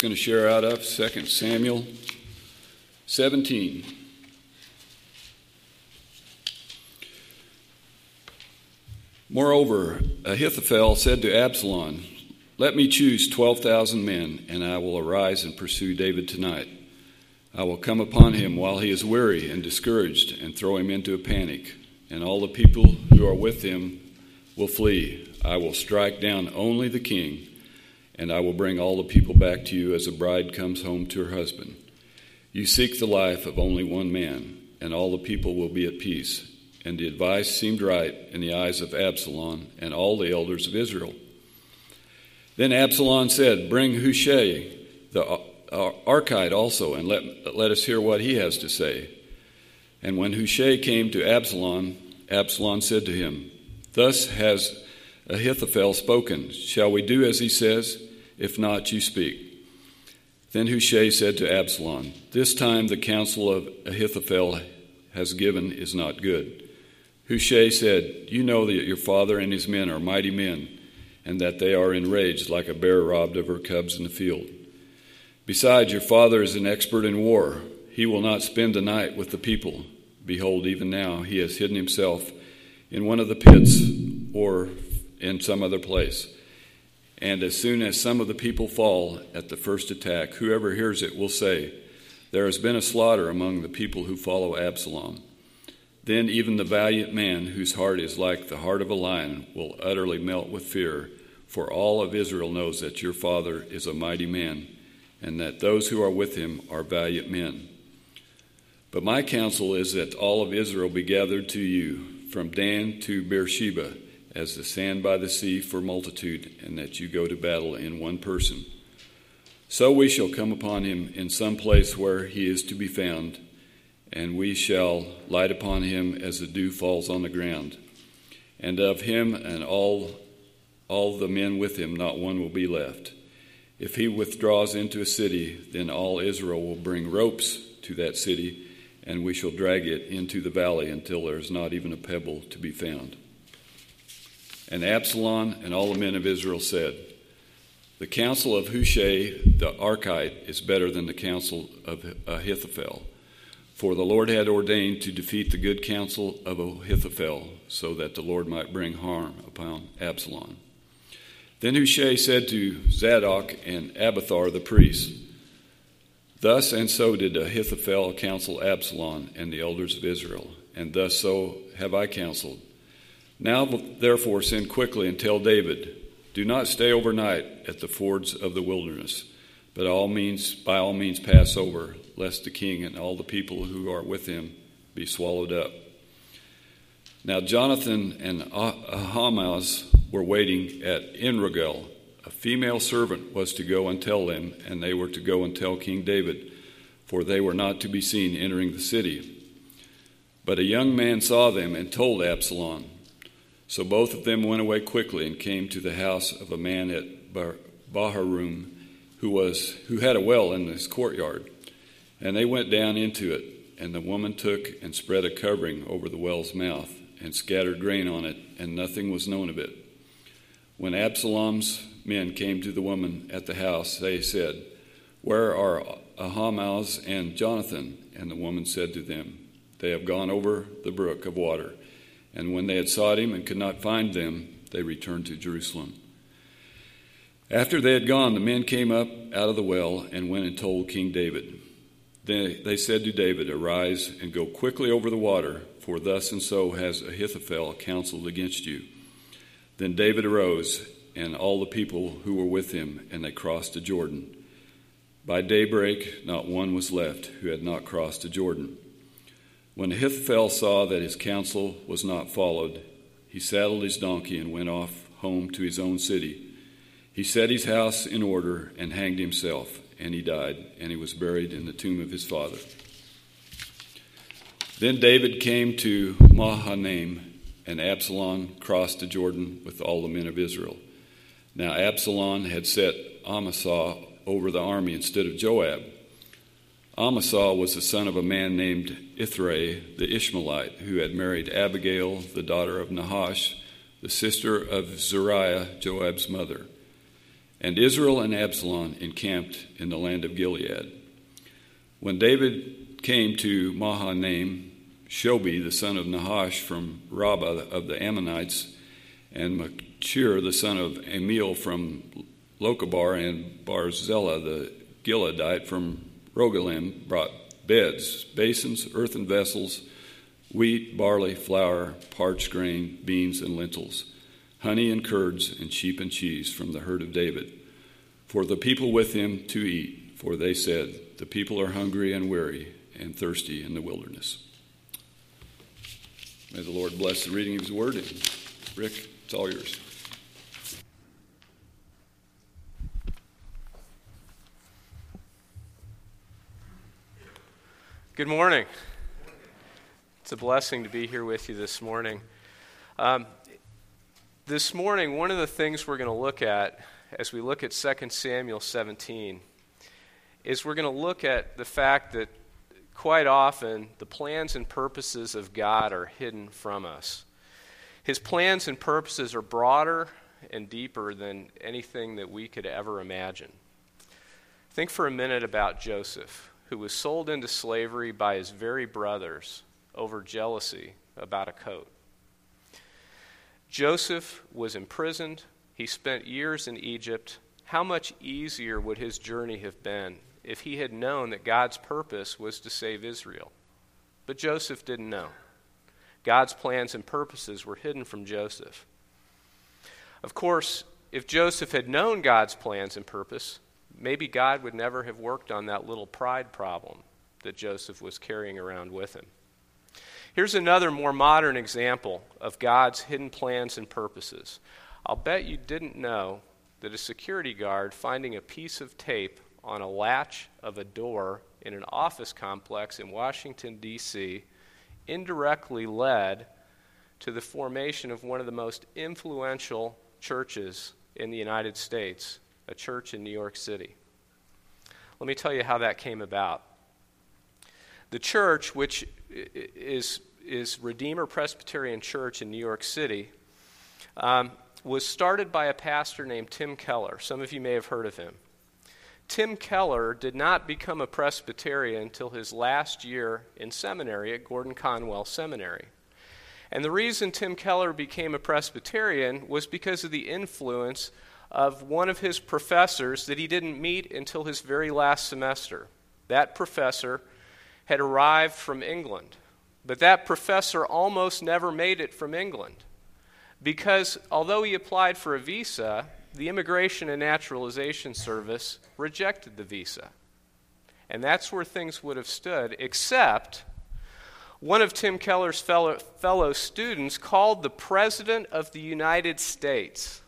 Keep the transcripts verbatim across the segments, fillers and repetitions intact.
Going to share out of Second Samuel seventeen. Moreover, Ahithophel said to Absalom, "Let me choose twelve thousand men, and I will arise and pursue David tonight. I will come upon him while he is weary and discouraged, and throw him into a panic, and all the people who are with him will flee. I will strike down only the king, and I will bring all the people back to you as a bride comes home to her husband. You seek the life of only one man, and all the people will be at peace." And the advice seemed right in the eyes of Absalom and all the elders of Israel. Then Absalom said, "Bring Hushai the Archite also, and let, let us hear what he has to say." And when Hushai came to Absalom, Absalom said to him, "Thus has Ahithophel spoken. Shall we do as he says? If not, you speak." Then Hushai said to Absalom, "This time the counsel of Ahithophel has given is not good." Hushai said, "You know that your father and his men are mighty men, and that they are enraged like a bear robbed of her cubs in the field. Besides, your father is an expert in war. He will not spend the night with the people. Behold, even now he has hidden himself in one of the pits or in some other place. And as soon as some of the people fall at the first attack, whoever hears it will say, 'There has been a slaughter among the people who follow Absalom.' Then even the valiant man whose heart is like the heart of a lion will utterly melt with fear, for all of Israel knows that your father is a mighty man, and that those who are with him are valiant men. But my counsel is that all of Israel be gathered to you, from Dan to Beersheba, as the sand by the sea for multitude, and that you go to battle in one person. So we shall come upon him in some place where he is to be found, and we shall light upon him as the dew falls on the ground. And of him and all all the men with him, not one will be left. If he withdraws into a city, then all Israel will bring ropes to that city, and we shall drag it into the valley until there is not even a pebble to be found." And Absalom and all the men of Israel said, "The counsel of Hushai the Archite is better than the counsel of Ahithophel. For the Lord had ordained to defeat the good counsel of Ahithophel, so that the Lord might bring harm upon Absalom." Then Hushai said to Zadok and Abiathar the priests, "Thus and so did Ahithophel counsel Absalom and the elders of Israel, and thus so have I counseled. Now therefore send quickly and tell David, 'Do not stay overnight at the fords of the wilderness, but all means, by all means pass over, lest the king and all the people who are with him be swallowed up.'" Now Jonathan and Ahimaaz were waiting at Enrogel. A female servant was to go and tell them, and they were to go and tell King David, for they were not to be seen entering the city. But a young man saw them and told Absalom. So both of them went away quickly and came to the house of a man at Baharum, who was who had a well in his courtyard. And they went down into it, and the woman took and spread a covering over the well's mouth, and scattered grain on it, and nothing was known of it. When Absalom's men came to the woman at the house, they said, "Where are Ahimaaz and Jonathan?" And the woman said to them, "They have gone over the brook of water." And when they had sought him and could not find them, they returned to Jerusalem. After they had gone, the men came up out of the well and went and told King David. They, they said to David, "Arise and go quickly over the water, for thus and so has Ahithophel counseled against you." Then David arose, and all the people who were with him, and they crossed the Jordan. By daybreak, not one was left who had not crossed the Jordan. When Ahithophel saw that his counsel was not followed, he saddled his donkey and went off home to his own city. He set his house in order and hanged himself, and he died, and he was buried in the tomb of his father. Then David came to Mahanaim, and Absalom crossed the Jordan with all the men of Israel. Now Absalom had set Amasa over the army instead of Joab. Amasa was the son of a man named Ithrai the Ishmaelite, who had married Abigail, the daughter of Nahash, the sister of Zeruiah, Joab's mother. And Israel and Absalom encamped in the land of Gilead. When David came to Mahanaim, Shobi, the son of Nahash from Rabbah of the Ammonites, and Machir, the son of Amiel from Lokabar, and Barzillai, the Gileadite from Rogelim, brought beds, basins, earthen vessels, wheat, barley, flour, parched grain, beans, and lentils, honey and curds, and sheep and cheese from the herd of David, for the people with him to eat. For they said, the people are hungry and weary and thirsty in the wilderness. May the Lord bless the reading of his word. And Rick, it's all yours. Good morning. It's a blessing to be here with you this morning. Um, this morning, one of the things we're going to look at as we look at Second Samuel seventeen is we're going to look at the fact that quite often the plans and purposes of God are hidden from us. His plans and purposes are broader and deeper than anything that we could ever imagine. Think for a minute about Joseph, who was sold into slavery by his very brothers over jealousy about a coat. Joseph was imprisoned. He spent years in Egypt. How much easier would his journey have been if he had known that God's purpose was to save Israel? But Joseph didn't know. God's plans and purposes were hidden from Joseph. Of course, if Joseph had known God's plans and purpose, maybe God would never have worked on that little pride problem that Joseph was carrying around with him. Here's another more modern example of God's hidden plans and purposes. I'll bet you didn't know that a security guard finding a piece of tape on a latch of a door in an office complex in Washington, D C, indirectly led to the formation of one of the most influential churches in the United States, a church in New York City. Let me tell you how that came about. The church, which is, is Redeemer Presbyterian Church in New York City, um, was started by a pastor named Tim Keller. Some of you may have heard of him. Tim Keller did not become a Presbyterian until his last year in seminary at Gordon Conwell Seminary. And the reason Tim Keller became a Presbyterian was because of the influence of one of his professors that he didn't meet until his very last semester. That professor had arrived from England, but that professor almost never made it from England because although he applied for a visa, the Immigration and Naturalization Service rejected the visa. And that's where things would have stood, except one of Tim Keller's fellow, fellow students called the President of the United States,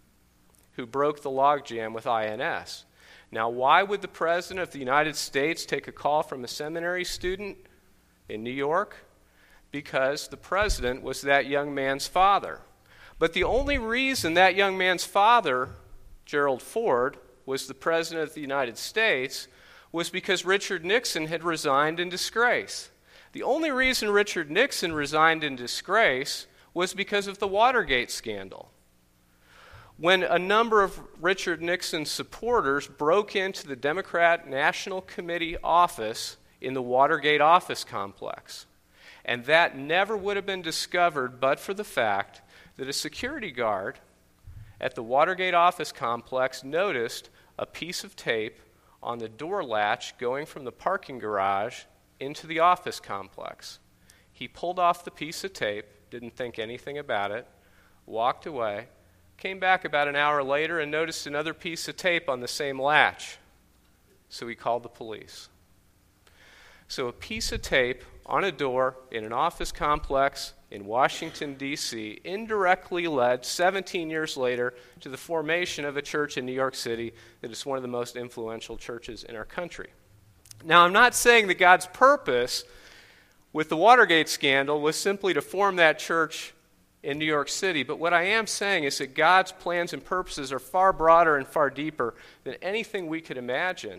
who broke the logjam with I N S. Now, why would the President of the United States take a call from a seminary student in New York? Because the President was that young man's father. But the only reason that young man's father, Gerald Ford, was the President of the United States was because Richard Nixon had resigned in disgrace. The only reason Richard Nixon resigned in disgrace was because of the Watergate scandal. When a number of Richard Nixon's supporters broke into the Democrat National Committee office in the Watergate office complex. And that never would have been discovered but for the fact that a security guard at the Watergate office complex noticed a piece of tape on the door latch going from the parking garage into the office complex. He pulled off the piece of tape, didn't think anything about it, walked away, came back about an hour later and noticed another piece of tape on the same latch. So he called the police. So a piece of tape on a door in an office complex in Washington, D C, indirectly led seventeen years later to the formation of a church in New York City that is one of the most influential churches in our country. Now, I'm not saying that God's purpose with the Watergate scandal was simply to form that church in New York City, but what I am saying is that God's plans and purposes are far broader and far deeper than anything we could imagine,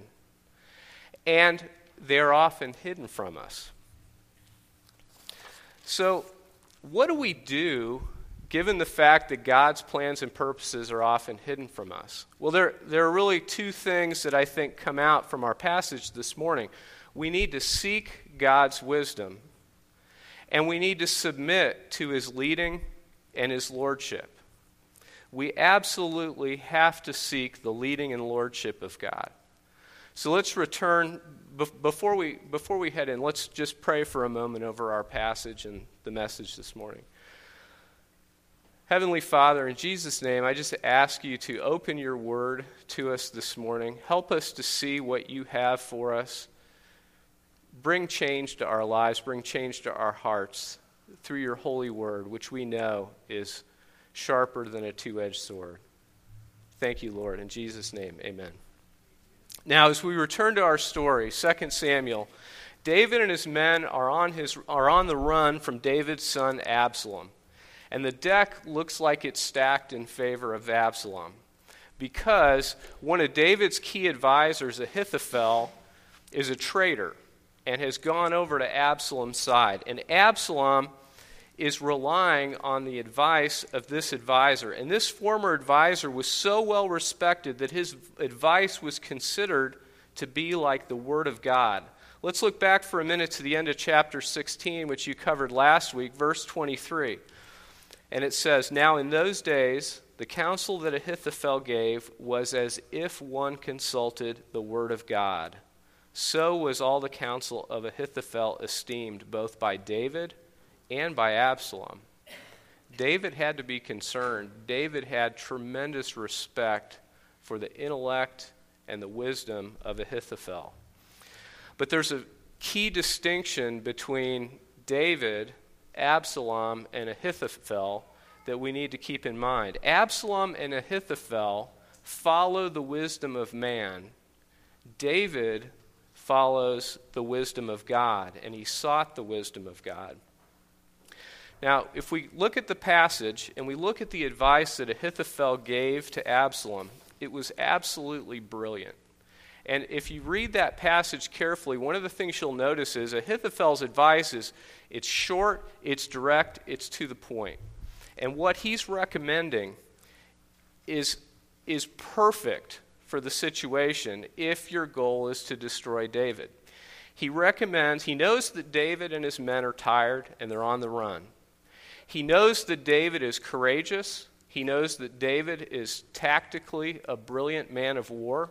and they're often hidden from us. So, what do we do given the fact that God's plans and purposes are often hidden from us? Well, there, there are really two things that I think come out from our passage this morning. We need to seek God's wisdom, and we need to submit to his leading and his lordship. We absolutely have to seek the leading and lordship of God. So let's return, before we, before we head in, let's just pray for a moment over our passage and the message this morning. Heavenly Father, in Jesus' name, I just ask you to open your word to us this morning. Help us to see what you have for us. Bring change to our lives, bring change to our hearts through your holy word, which we know is sharper than a two-edged sword. Thank you, Lord. In Jesus' name, amen. Now, as we return to our story, Second Samuel, David and his men are on his are on the run from David's son Absalom. And the deck looks like it's stacked in favor of Absalom because one of David's key advisors, Ahithophel, is a traitor and has gone over to Absalom's side. And Absalom is relying on the advice of this advisor. And this former advisor was so well respected that his advice was considered to be like the Word of God. Let's look back for a minute to the end of chapter sixteen, which you covered last week, verse twenty-three. And it says, "Now in those days, the counsel that Ahithophel gave was as if one consulted the Word of God. So was all the counsel of Ahithophel esteemed, both by David and by Absalom." David had to be concerned. David had tremendous respect for the intellect and the wisdom of Ahithophel. But there's a key distinction between David, Absalom, and Ahithophel that we need to keep in mind. Absalom and Ahithophel follow the wisdom of man. David follows the wisdom of God, and he sought the wisdom of God. Now, if we look at the passage and we look at the advice that Ahithophel gave to Absalom, it was absolutely brilliant. And if you read that passage carefully, one of the things you'll notice is Ahithophel's advice is it's short, it's direct, it's to the point. And what he's recommending is, is perfect for the situation if your goal is to destroy David. He recommends, he knows that David and his men are tired and they're on the run. He knows that David is courageous. He knows that David is tactically a brilliant man of war.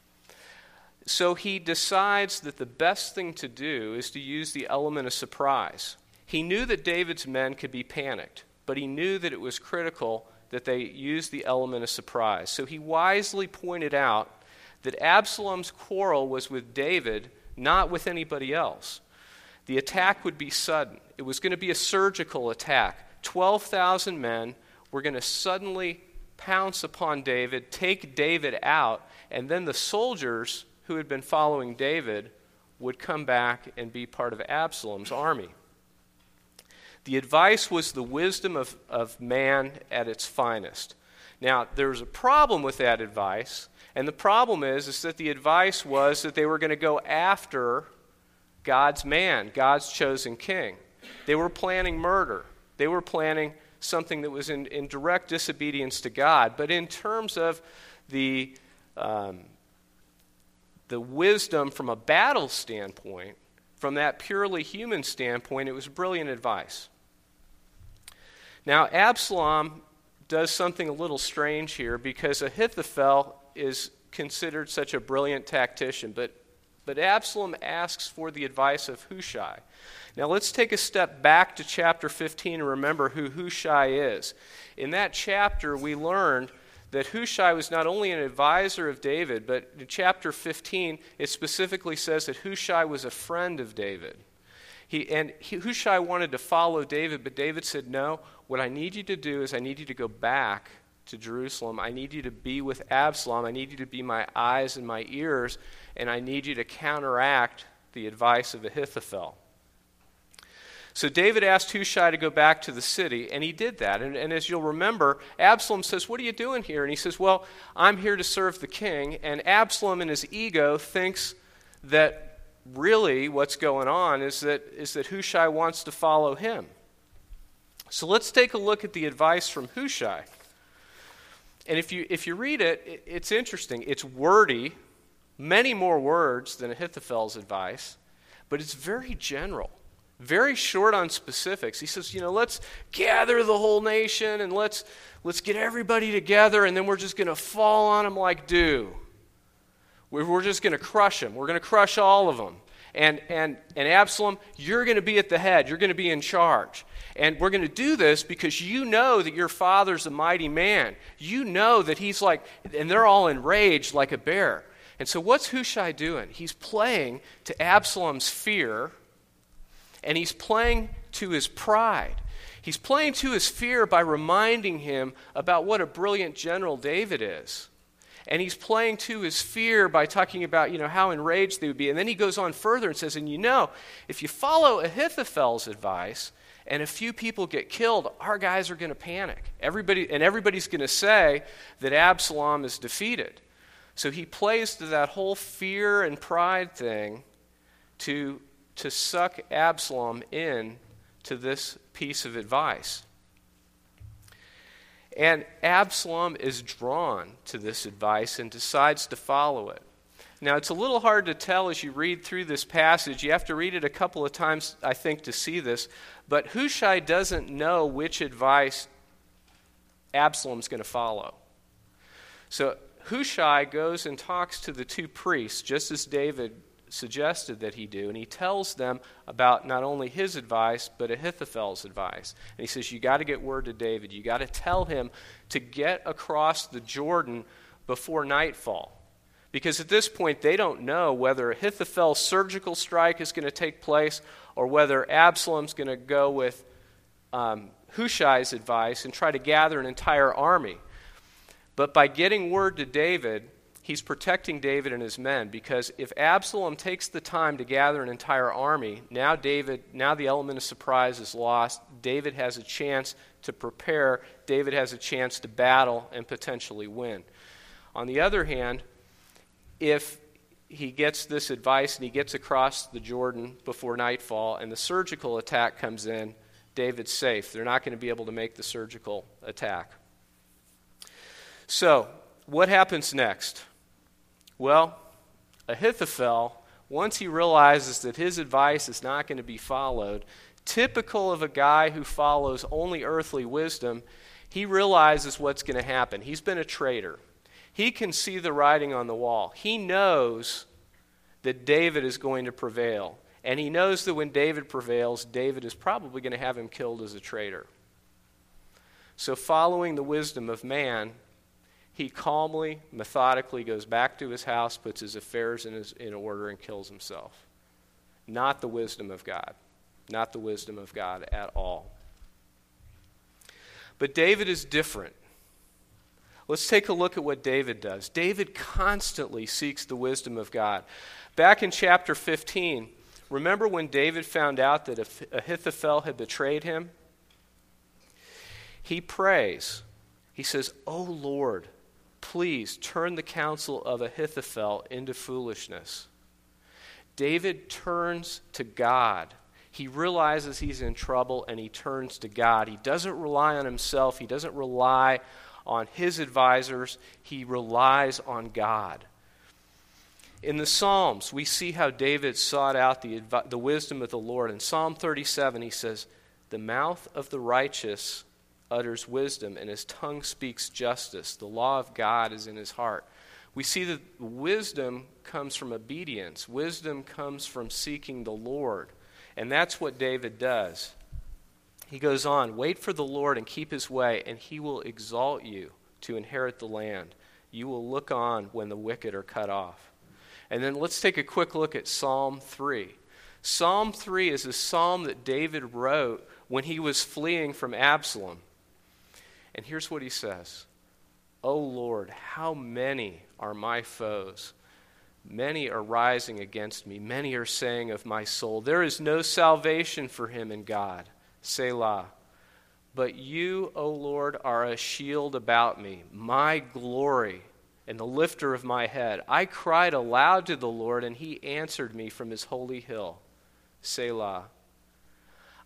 So he decides that the best thing to do is to use the element of surprise. He knew that David's men could be panicked, but he knew that it was critical that they use the element of surprise. So he wisely pointed out that Absalom's quarrel was with David, not with anybody else. The attack would be sudden. It was going to be a surgical attack. twelve thousand men were going to suddenly pounce upon David, take David out, and then the soldiers who had been following David would come back and be part of Absalom's army. The advice was the wisdom of, of man at its finest. Now, there's a problem with that advice, and the problem is, is that the advice was that they were going to go after God's man, God's chosen king. They were planning murder. They were planning something that was in, in direct disobedience to God. But in terms of the um, the wisdom from a battle standpoint, from that purely human standpoint, it was brilliant advice. Now, Absalom does something a little strange here because Ahithophel is considered such a brilliant tactician, but, but Absalom asks for the advice of Hushai. Now, let's take a step back to chapter fifteen and remember who Hushai is. In that chapter, we learned that Hushai was not only an advisor of David, but in chapter fifteen, it specifically says that Hushai was a friend of David. He, and he, Hushai wanted to follow David, but David said, no, what I need you to do is I need you to go back to Jerusalem. I need you to be with Absalom. I need you to be my eyes and my ears, and I need you to counteract the advice of Ahithophel. So David asked Hushai to go back to the city, and he did that. And, and as you'll remember, Absalom says, what are you doing here? And he says, well, I'm here to serve the king. And Absalom in his ego thinks that really what's going on is that, is that Hushai wants to follow him. So let's take a look at the advice from Hushai. And if you if you read it, it, it's interesting. It's wordy, many more words than Ahithophel's advice, but it's very general, very short on specifics. He says, you know, let's gather the whole nation and let's let's get everybody together, and then we're just going to fall on them like dew. We're, we're just going to crush them. We're going to crush all of them. And, and, and Absalom, you're going to be at the head. You're going to be in charge. And we're going to do this because you know that your father's a mighty man. You know that he's like, and they're all enraged like a bear. And so what's Hushai doing? He's playing to Absalom's fear, and he's playing to his pride. He's playing to his fear by reminding him about what a brilliant general David is. And he's playing to his fear by talking about, you know, how enraged they would be. And then he goes on further and says, and you know, if you follow Ahithophel's advice and a few people get killed, our guys are going to panic. Everybody, and everybody's going to say that Absalom is defeated. So he plays to that whole fear and pride thing to, to suck Absalom in to this piece of advice. And Absalom is drawn to this advice and decides to follow it. Now, it's a little hard to tell as you read through this passage. You have to read it a couple of times, I think, to see this. But Hushai doesn't know which advice Absalom's going to follow. So Hushai goes and talks to the two priests, just as David suggested that he do, and he tells them about not only his advice, but Ahithophel's advice. And he says, you got to get word to David. You got to tell him to get across the Jordan before nightfall. Because at this point, they don't know whether Ahithophel's surgical strike is going to take place or whether Absalom's going to go with um, Hushai's advice and try to gather an entire army. But by getting word to David, he's protecting David and his men, because if Absalom takes the time to gather an entire army, now David, now the element of surprise is lost. David has a chance to prepare. David has a chance to battle and potentially win. On the other hand, if he gets this advice and he gets across the Jordan before nightfall and the surgical attack comes in, David's safe. They're not going to be able to make the surgical attack. So, what happens next? Well, Ahithophel, once he realizes that his advice is not going to be followed, typical of a guy who follows only earthly wisdom, he realizes what's going to happen. He's been a traitor. He can see the writing on the wall. He knows that David is going to prevail. And he knows that when David prevails, David is probably going to have him killed as a traitor. So following the wisdom of man, he calmly, methodically goes back to his house, puts his affairs in, his, in order, and kills himself. Not the wisdom of God. Not the wisdom of God at all. But David is different. Let's take a look at what David does. David constantly seeks the wisdom of God. Back in chapter fifteen, remember when David found out that Ahithophel had betrayed him? He prays. He says, "O Lord, please turn the counsel of Ahithophel into foolishness." David turns to God. He realizes he's in trouble and he turns to God. He doesn't rely on himself. He doesn't rely on his advisors. He relies on God. In the Psalms, we see how David sought out the, the wisdom of the Lord. In Psalm thirty-seven, he says, "The mouth of the righteous utters wisdom, and his tongue speaks justice. The law of God is in his heart." We see that wisdom comes from obedience. Wisdom comes from seeking the Lord. And that's what David does. He goes on, "Wait for the Lord and keep his way, and he will exalt you to inherit the land. You will look on when the wicked are cut off." And then let's take a quick look at Psalm three. Psalm three is a psalm that David wrote when he was fleeing from Absalom. And here's what he says. "O Lord, how many are my foes? Many are rising against me. Many are saying of my soul, there is no salvation for him in God. Selah. But you, O Lord, are a shield about me, my glory, and the lifter of my head. I cried aloud to the Lord, and he answered me from his holy hill. Selah.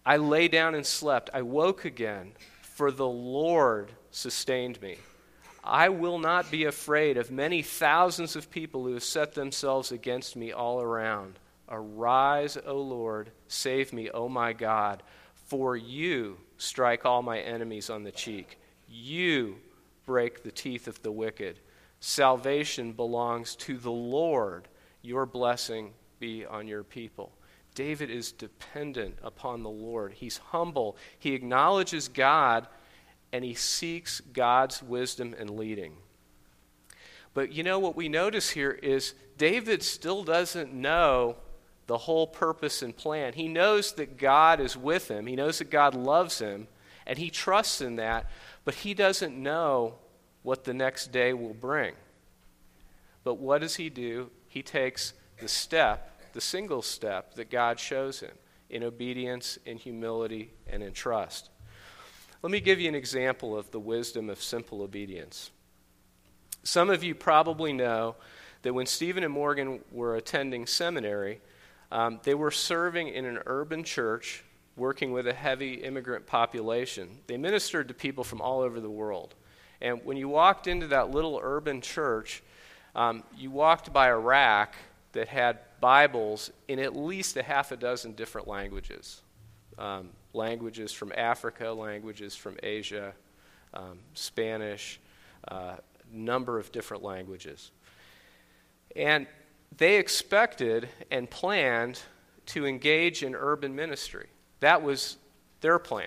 I lay down and slept. I woke again, for the Lord sustained me. I will not be afraid of many thousands of people who have set themselves against me all around. Arise, O Lord, save me, O my God, for you strike all my enemies on the cheek. You break the teeth of the wicked. Salvation belongs to the Lord. Your blessing be on your people. David is dependent upon the Lord. He's humble. He acknowledges God, and he seeks God's wisdom and leading. But you know what we notice here is David still doesn't know the whole purpose and plan. He knows that God is with him. He knows that God loves him, and he trusts in that, but he doesn't know what the next day will bring. But what does he do? He takes the step, the single step that God shows him in obedience, in humility, and in trust. Let me give you an example of the wisdom of simple obedience. Some of you probably know that when Stephen and Morgan were attending seminary, um, they were serving in an urban church working with a heavy immigrant population. They ministered to people from all over the world. And when you walked into that little urban church, um, you walked by a rack that had Bibles in at least a half a dozen different languages. Um, languages from Africa, languages from Asia, um, Spanish, a uh, number of different languages. And they expected and planned to engage in urban ministry. That was their plan.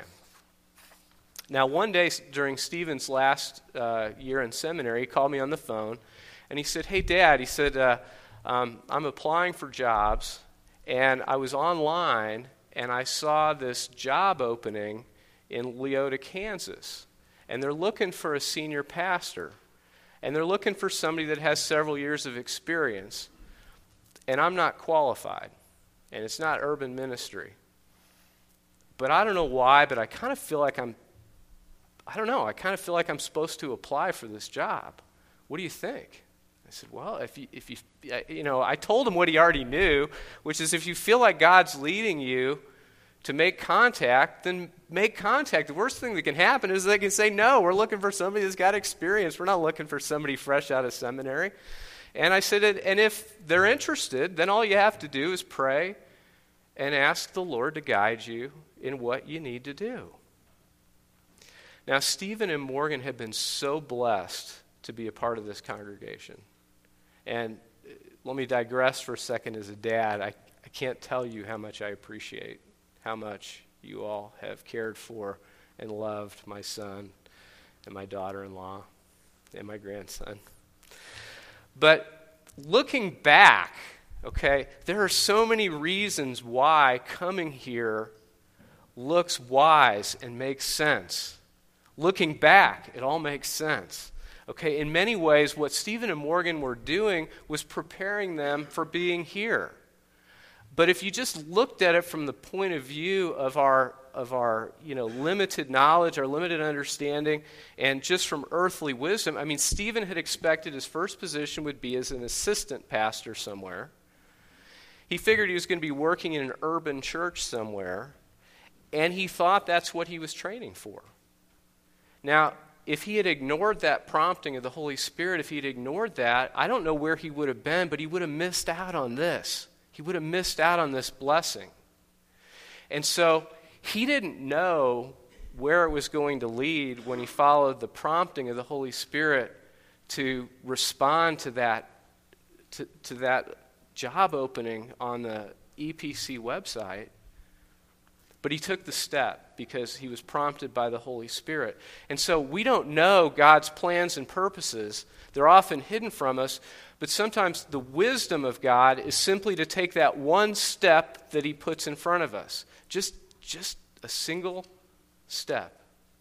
Now, one day during Stephen's last uh, year in seminary, he called me on the phone, and he said, "Hey, Dad," he said, uh, um, "I'm applying for jobs, and I was online, and I saw this job opening in Leota, Kansas, and they're looking for a senior pastor, and they're looking for somebody that has several years of experience, and I'm not qualified, and it's not urban ministry. But I don't know why, but I kind of feel like I'm, I don't know, I kind of feel like I'm supposed to apply for this job. What do you think?" I said, "Well, if you, if you, you know, I told him what he already knew, which is if you feel like God's leading you to make contact, then make contact. The worst thing that can happen is they can say, no, we're looking for somebody that's got experience. We're not looking for somebody fresh out of seminary." And I said, and if they're interested, then all you have to do is pray and ask the Lord to guide you in what you need to do. Now, Stephen and Morgan have been so blessed to be a part of this congregation. And let me digress for a second as a dad. I, I can't tell you how much I appreciate how much you all have cared for and loved my son and my daughter-in-law and my grandson. But looking back, okay, there are so many reasons why coming here looks wise and makes sense. Looking back, it all makes sense. Okay, in many ways, what Stephen and Morgan were doing was preparing them for being here. But if you just looked at it from the point of view of our of our you know limited knowledge, our limited understanding, and just from earthly wisdom, I mean, Stephen had expected his first position would be as an assistant pastor somewhere. He figured he was going to be working in an urban church somewhere, and he thought that's what he was training for. Now, if he had ignored that prompting of the Holy Spirit, if he had ignored that, I don't know where he would have been, but he would have missed out on this. He would have missed out on this blessing. And so he didn't know where it was going to lead when he followed the prompting of the Holy Spirit to respond to that, to, to that job opening on the E P C website. But he took the step because he was prompted by the Holy Spirit. And so we don't know God's plans and purposes. They're often hidden from us. But sometimes the wisdom of God is simply to take that one step that he puts in front of us. Just, just a single step.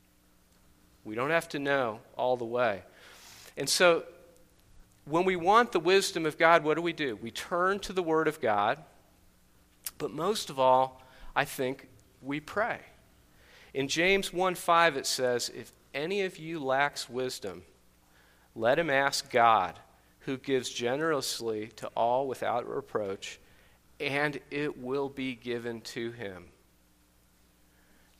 We don't have to know all the way. And so when we want the wisdom of God, what do we do? We turn to the Word of God. But most of all, I think, we pray. In James one five it says, "If any of you lacks wisdom, let him ask God, who gives generously to all without reproach, and it will be given to him."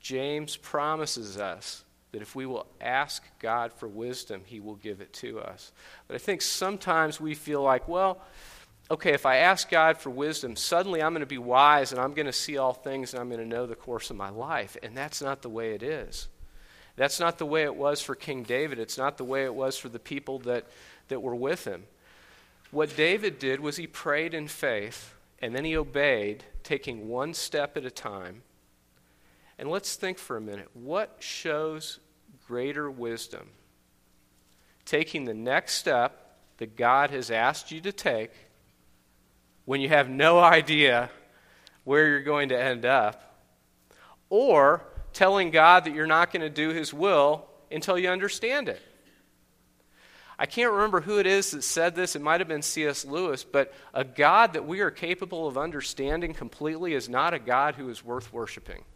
James promises us that if we will ask God for wisdom, he will give it to us. But I think sometimes we feel like, well, okay, if I ask God for wisdom, suddenly I'm going to be wise and I'm going to see all things and I'm going to know the course of my life. And that's not the way it is. That's not the way it was for King David. It's not the way it was for the people that, that were with him. What David did was he prayed in faith and then he obeyed, taking one step at a time. And let's think for a minute. What shows greater wisdom? Taking the next step that God has asked you to take when you have no idea where you're going to end up, or telling God that you're not going to do his will until you understand it. I can't remember who it is that said this. It might have been C S Lewis, but a God that we are capable of understanding completely is not a God who is worth worshiping.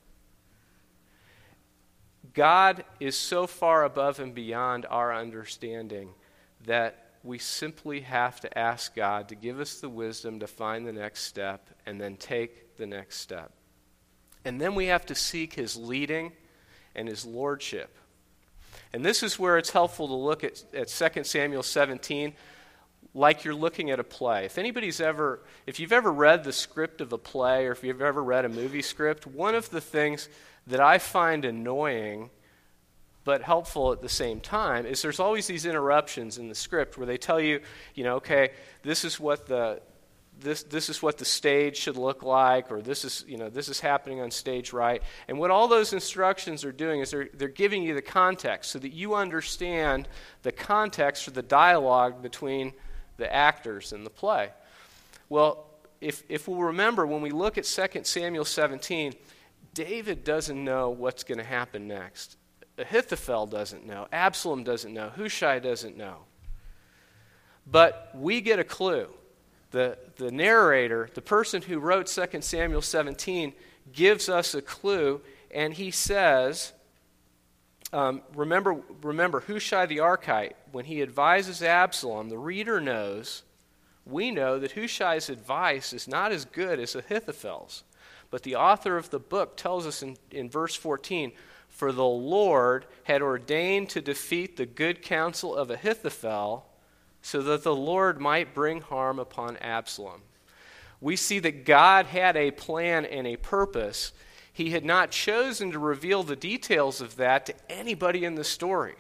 God is so far above and beyond our understanding that we simply have to ask God to give us the wisdom to find the next step and then take the next step. And then we have to seek his leading and his lordship. And this is where it's helpful to look at, at Second Samuel seventeen like you're looking at a play. If anybody's ever, if you've ever read the script of a play or if you've ever read a movie script, one of the things that I find annoying but helpful at the same time is there's always these interruptions in the script where they tell you, you know, okay, this is what the this this is what the stage should look like, or this is, you know, this is happening on stage right. And what all those instructions are doing is they're they're giving you the context so that you understand the context for the dialogue between the actors in the play. Well, if if we'll remember, when we look at Second Samuel seventeen, David doesn't know what's going to happen next. Ahithophel doesn't know. Absalom doesn't know. Hushai doesn't know. But we get a clue. The, the narrator, the person who wrote Second Samuel seventeen, gives us a clue, and he says, um, remember, remember Hushai the Archite, when he advises Absalom, the reader knows, we know that Hushai's advice is not as good as Ahithophel's. But the author of the book tells us in, in verse fourteen, for the Lord had ordained to defeat the good counsel of Ahithophel so that the Lord might bring harm upon Absalom. We see that God had a plan and a purpose. He had not chosen to reveal the details of that to anybody in the story.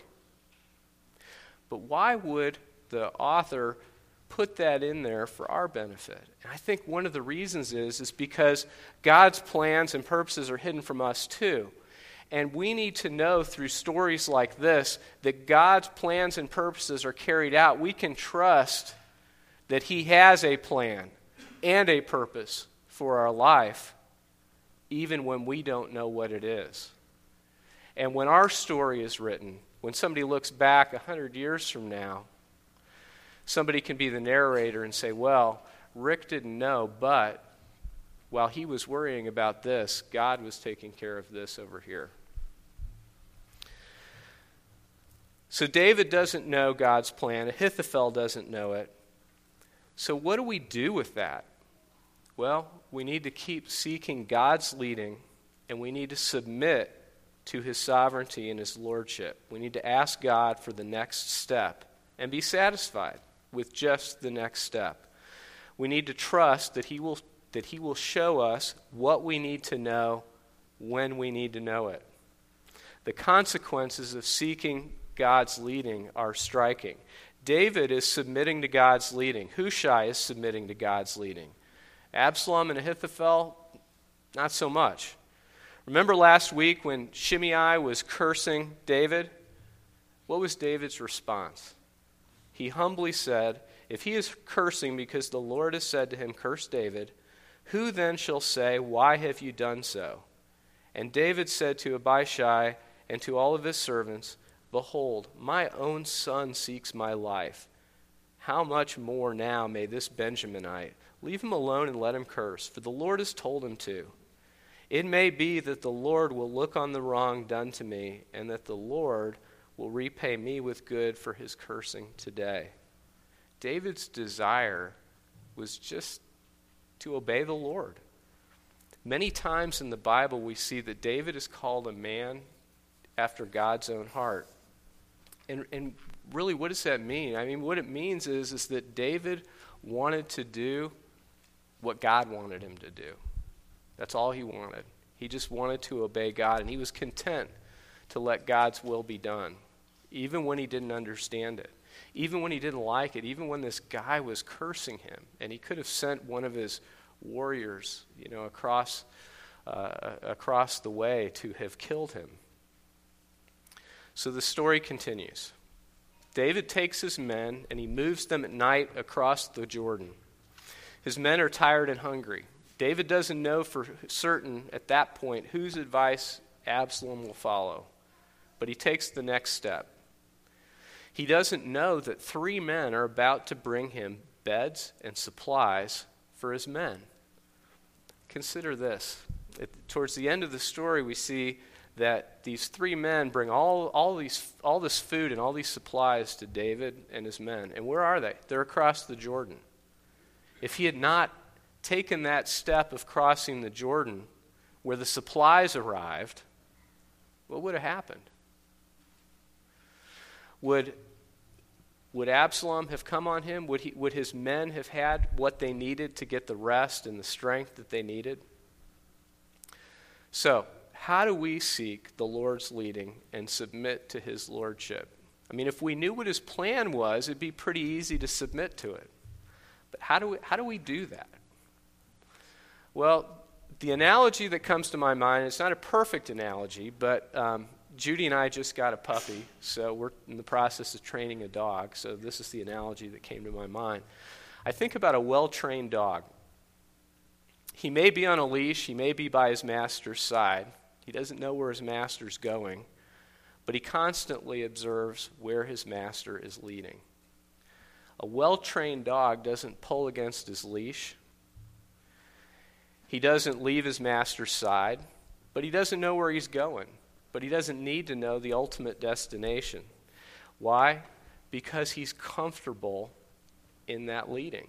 But why would the author put that in there for our benefit? And I think one of the reasons is, is because God's plans and purposes are hidden from us too. And we need to know through stories like this that God's plans and purposes are carried out. We can trust that he has a plan and a purpose for our life, even when we don't know what it is. And when our story is written, when somebody looks back a hundred years from now, somebody can be the narrator and say, well, Rick didn't know, but while he was worrying about this, God was taking care of this over here. So David doesn't know God's plan. Ahithophel doesn't know it. So what do we do with that? Well, we need to keep seeking God's leading, and we need to submit to his sovereignty and his lordship. We need to ask God for the next step and be satisfied with just the next step. We need to trust that he will that he will show us what we need to know when we need to know it. The consequences of seeking God's leading are striking. David is submitting to God's leading. Hushai is submitting to God's leading. Absalom and Ahithophel, not so much. Remember last week when Shimei was cursing David? What was David's response? He humbly said, if he is cursing because the Lord has said to him, curse David, who then shall say, why have you done so? And David said to Abishai and to all of his servants, behold, my own son seeks my life. How much more now may this Benjaminite? Leave him alone and let him curse, for the Lord has told him to. It may be that the Lord will look on the wrong done to me, and that the Lord will repay me with good for his cursing today. David's desire was just to obey the Lord. Many times in the Bible we see that David is called a man after God's own heart. And, and really, what does that mean? I mean, what it means is, is that David wanted to do what God wanted him to do. That's all he wanted. He just wanted to obey God, and he was content to let God's will be done, even when he didn't understand it, even when he didn't like it, even when this guy was cursing him, and he could have sent one of his warriors, you know, across uh, across the way to have killed him. So the story continues. David takes his men and he moves them at night across the Jordan. His men are tired and hungry. David doesn't know for certain at that point whose advice Absalom will follow, but he takes the next step. He doesn't know that three men are about to bring him beds and supplies for his men. Consider this. At, towards the end of the story, we see that these three men bring all, all, these, all this food and all these supplies to David and his men. And where are they? They're across the Jordan. If he had not taken that step of crossing the Jordan where the supplies arrived, what would have happened? Would, would Absalom have come on him? Would, he, would his men have had what they needed to get the rest and the strength that they needed? So, how do we seek the Lord's leading and submit to his lordship? I mean, if we knew what his plan was, it'd be pretty easy to submit to it. But how do we, how do we do that? Well, the analogy that comes to my mind, it's not a perfect analogy, but um, Judy and I just got a puppy, so we're in the process of training a dog, so this is the analogy that came to my mind. I think about a well-trained dog. He may be on a leash, he may be by his master's side. He doesn't know where his master's going, but he constantly observes where his master is leading. A well-trained dog doesn't pull against his leash. He doesn't leave his master's side, but he doesn't know where he's going. But he doesn't need to know the ultimate destination. Why? Because he's comfortable in that leading.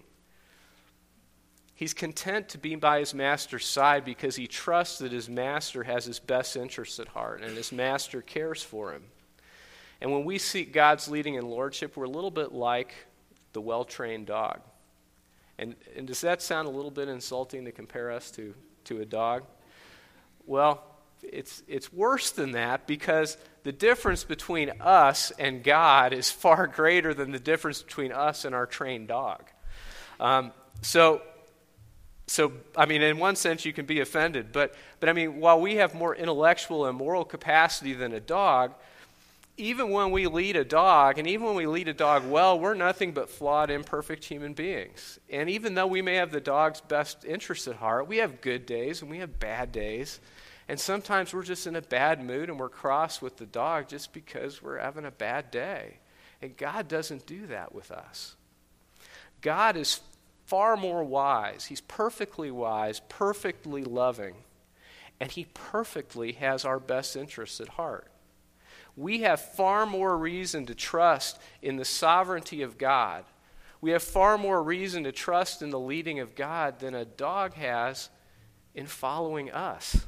He's content to be by his master's side because he trusts that his master has his best interests at heart and his master cares for him. And when we seek God's leading and lordship, we're a little bit like the well-trained dog. And, and does that sound a little bit insulting to compare us to, to a dog? Well, it's it's worse than that because the difference between us and God is far greater than the difference between us and our trained dog. Um, so... So, I mean, in one sense, you can be offended. But, but I mean, while we have more intellectual and moral capacity than a dog, even when we lead a dog, and even when we lead a dog well, we're nothing but flawed, imperfect human beings. And even though we may have the dog's best interests at heart, we have good days and we have bad days. And sometimes we're just in a bad mood and we're cross with the dog just because we're having a bad day. And God doesn't do that with us. God is far more wise. He's perfectly wise, perfectly loving, and he perfectly has our best interests at heart. We have far more reason to trust in the sovereignty of God. We have far more reason to trust in the leading of God than a dog has in following us.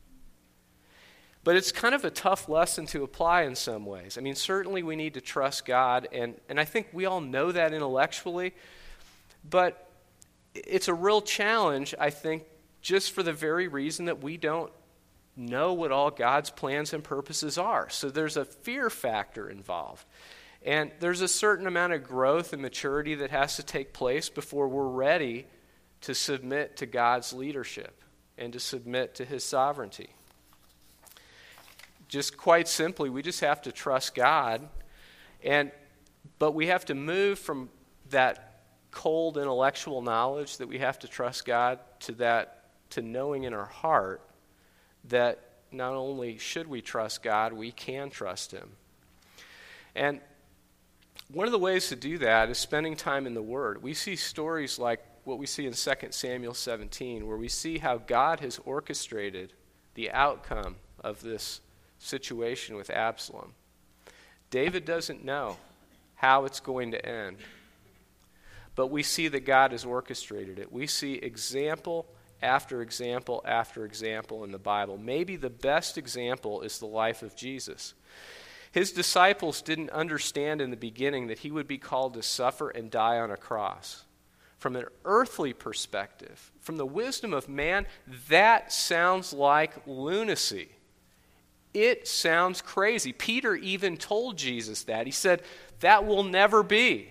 But it's kind of a tough lesson to apply in some ways. I mean, certainly we need to trust God, and, and I think we all know that intellectually, but it's a real challenge, I think, just for the very reason that we don't know what all God's plans and purposes are. So there's a fear factor involved. And there's a certain amount of growth and maturity that has to take place before we're ready to submit to God's leadership and to submit to his sovereignty. Just quite simply, we just have to trust God. And but we have to move from that cold intellectual knowledge that we have to trust God to that to knowing in our heart that not only should we trust God, we can trust him. And one of the ways to do that is spending time in the Word. We see stories like what we see in Second Samuel seventeen, where we see how God has orchestrated the outcome of this situation with Absalom. David doesn't know how it's going to end. But we see that God has orchestrated it. We see example after example after example in the Bible. Maybe the best example is the life of Jesus. His disciples didn't understand in the beginning that he would be called to suffer and die on a cross. From an earthly perspective, from the wisdom of man, that sounds like lunacy. It sounds crazy. Peter even told Jesus that. He said, that will never be.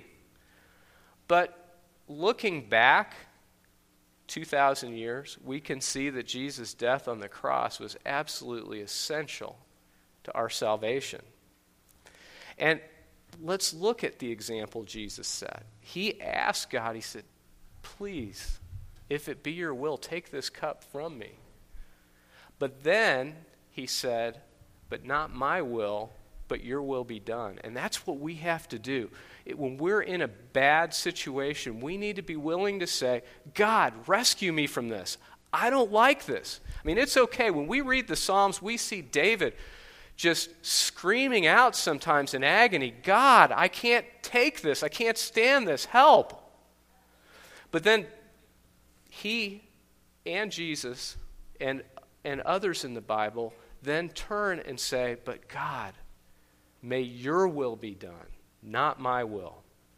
But looking back two thousand years, we can see that Jesus' death on the cross was absolutely essential to our salvation. And let's look at the example Jesus set. He asked God, he said, please, if it be your will, take this cup from me. But then he said, but not my will, but your will be done. And that's what we have to do. It, when we're in a bad situation, we need to be willing to say, God, rescue me from this. I don't like this. I mean, it's okay. When we read the Psalms, we see David just screaming out sometimes in agony, God, I can't take this. I can't stand this. Help. But then he and Jesus and, and others in the Bible then turn and say, but God, may your will be done, not my will.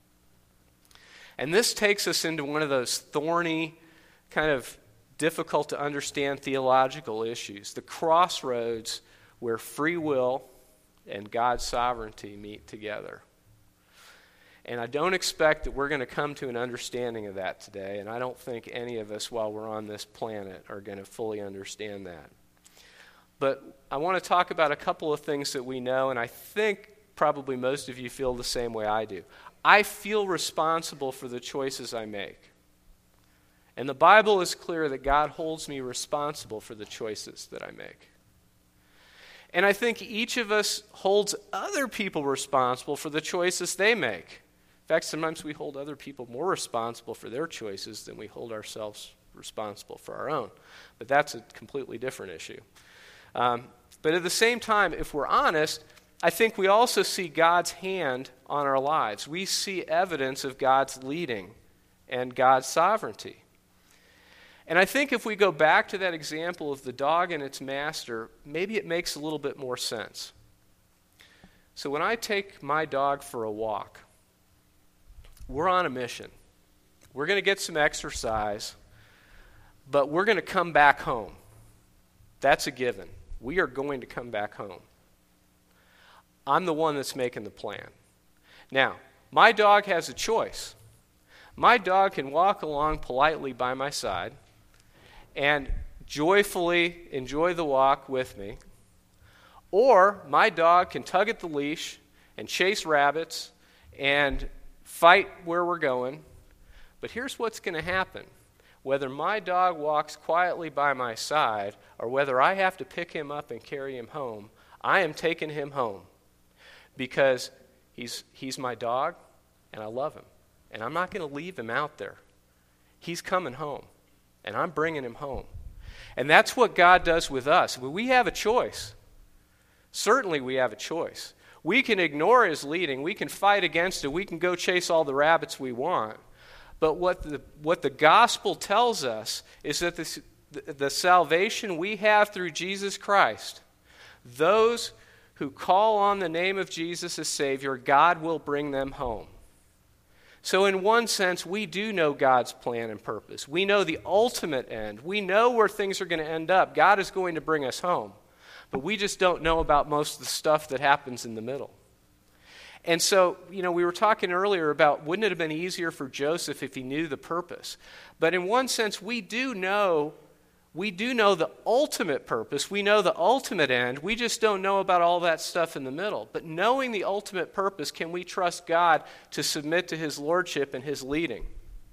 And this takes us into one of those thorny, kind of difficult to understand theological issues, the crossroads where free will and God's sovereignty meet together. And I don't expect that we're going to come to an understanding of that today, and I don't think any of us while we're on this planet are going to fully understand that. But I want to talk about a couple of things that we know, and I think probably most of you feel the same way I do. I feel responsible for the choices I make. And the Bible is clear that God holds me responsible for the choices that I make. And I think each of us holds other people responsible for the choices they make. In fact, sometimes we hold other people more responsible for their choices than we hold ourselves responsible for our own. But that's a completely different issue. Um, but at the same time, if we're honest, I think we also see God's hand on our lives. We see evidence of God's leading and God's sovereignty. And I think if we go back to that example of the dog and its master, maybe it makes a little bit more sense. So when I take my dog for a walk, we're on a mission. We're going to get some exercise, but we're going to come back home. That's a given. We are going to come back home. I'm the one that's making the plan. Now, my dog has a choice. My dog can walk along politely by my side and joyfully enjoy the walk with me. Or my dog can tug at the leash and chase rabbits and fight where we're going. But here's what's going to happen. Whether my dog walks quietly by my side or whether I have to pick him up and carry him home, I am taking him home because he's, he's my dog and I love him. And I'm not going to leave him out there. He's coming home. And I'm bringing him home. And that's what God does with us. We have a choice. Certainly we have a choice. We can ignore his leading. We can fight against it. We can go chase all the rabbits we want. But what the, what the gospel tells us is that this, the, the salvation we have through Jesus Christ, those who call on the name of Jesus as Savior, God will bring them home. So in one sense, we do know God's plan and purpose. We know the ultimate end. We know where things are going to end up. God is going to bring us home. But we just don't know about most of the stuff that happens in the middle. And so, you know, we were talking earlier about wouldn't it have been easier for Joseph if he knew the purpose? But in one sense, we do know, we do know the ultimate purpose. We know the ultimate end. We just don't know about all that stuff in the middle. But knowing the ultimate purpose, can we trust God to submit to his lordship and his leading?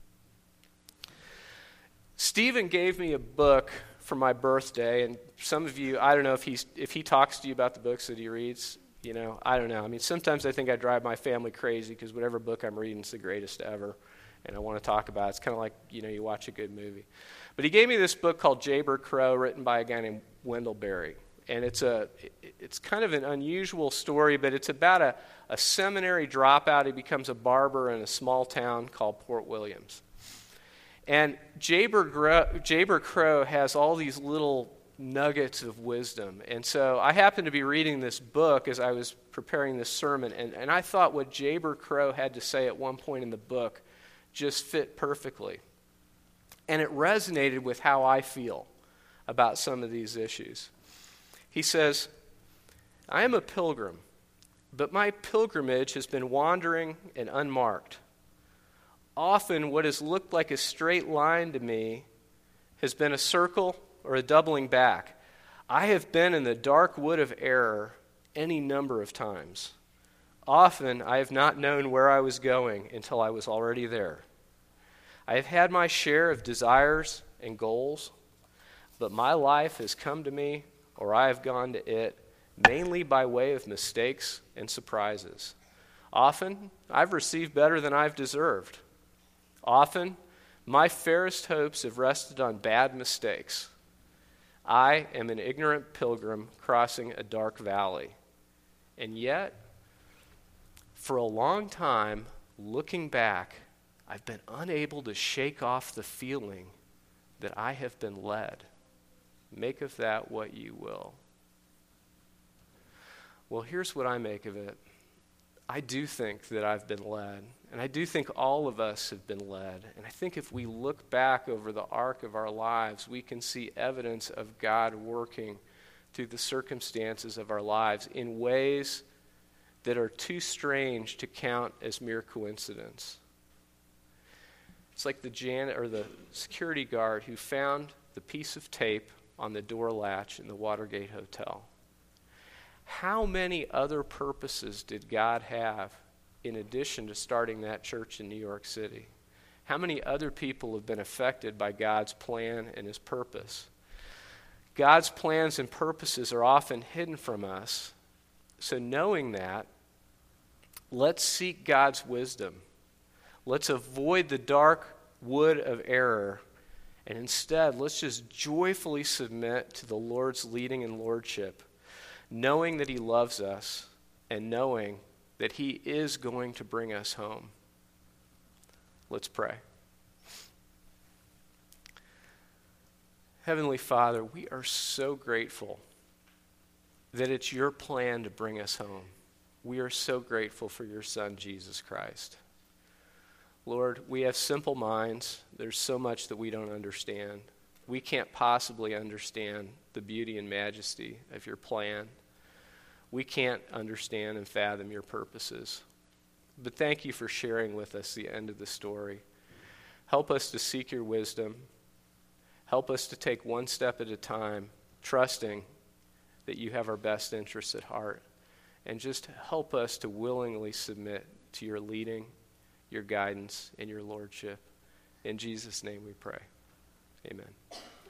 Stephen gave me a book for my birthday, and some of you, I don't know if he's if he talks to you about the books that he reads. You know, I don't know. I mean, sometimes I think I drive my family crazy because whatever book I'm reading is the greatest ever, and I want to talk about it. It's kind of like, you know, you watch a good movie. But he gave me this book called Jaybird Crow, written by a guy named Wendell Berry. And it's a it's kind of an unusual story, but it's about a, a seminary dropout. He becomes a barber in a small town called Port Williams. And Jaber, Gro- Jaber Crow has all these little nuggets of wisdom. And so I happened to be reading this book as I was preparing this sermon, and, and I thought what Jaber Crow had to say at one point in the book just fit perfectly. And it resonated with how I feel about some of these issues. He says, I am a pilgrim, but my pilgrimage has been wandering and unmarked. Often what has looked like a straight line to me has been a circle or a doubling back. I have been in the dark wood of error any number of times. Often I have not known where I was going until I was already there. I have had my share of desires and goals, but my life has come to me, or I have gone to it, mainly by way of mistakes and surprises. Often I've received better than I've deserved. Often my fairest hopes have rested on bad mistakes. I am an ignorant pilgrim crossing a dark valley. And yet, for a long time, looking back, I've been unable to shake off the feeling that I have been led. Make of that what you will. Well, here's what I make of it. I do think that I've been led, and I do think all of us have been led. And I think if we look back over the arc of our lives, we can see evidence of God working through the circumstances of our lives in ways that are too strange to count as mere coincidence. It's like the jan- or the security guard who found the piece of tape on the door latch in the Watergate Hotel. How many other purposes did God have in addition to starting that church in New York City? How many other people have been affected by God's plan and his purpose? God's plans and purposes are often hidden from us. So knowing that, let's seek God's wisdom. Let's avoid the dark wood of error, and instead, let's just joyfully submit to the Lord's leading and lordship, knowing that he loves us and knowing that he is going to bring us home. Let's pray. Heavenly Father, we are so grateful that it's your plan to bring us home. We are so grateful for your Son, Jesus Christ. Lord, we have simple minds. There's so much that we don't understand. We can't possibly understand the beauty and majesty of your plan. We can't understand and fathom your purposes. But thank you for sharing with us the end of the story. Help us to seek your wisdom. Help us to take one step at a time, trusting that you have our best interests at heart. And just help us to willingly submit to your leading, your guidance, and your lordship. In Jesus' name we pray. Amen.